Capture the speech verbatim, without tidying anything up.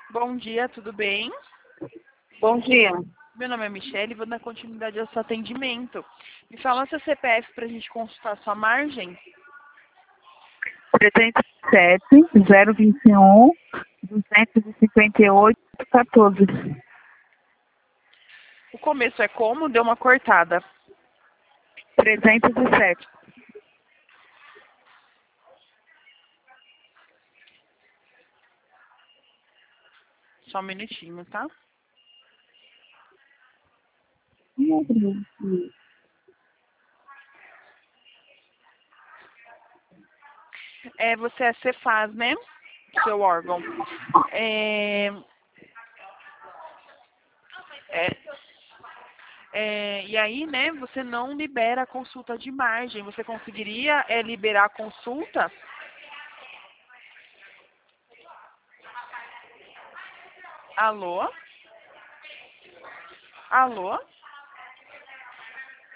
Bom dia, tudo bem? Bom dia. Meu nome é Michele e vou dar continuidade ao seu atendimento. Me fala seu C P F para a gente consultar sua margem. trezentos e sete, zero vinte e um, duzentos e cinquenta e oito, quatorze. O começo é como? Deu uma cortada. trezentos e sete. Só um minutinho, tá? É, você é Cefaz, né? Seu órgão. É, é, é, e aí, né, você não libera a consulta de margem. Você conseguiria é, liberar a consulta? Alô? Alô?